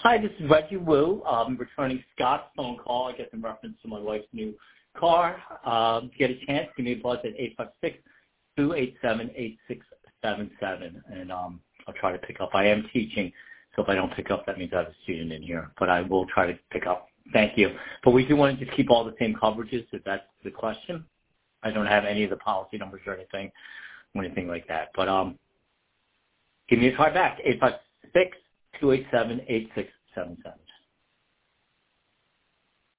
Hi, this is Reggie Wu. I'm returning Scott's phone call, I guess in reference to my wife's new car. If you get a chance, give me a buzz at 856-287-8677, and I'll try to pick up. I am teaching, so if I don't pick up, that means I have a student in here, but I will try to pick up. Thank you. But we do want to just keep all the same coverages, if that's the question. I don't have any of the policy numbers or anything like that. But give me a try back, 856-287-8677.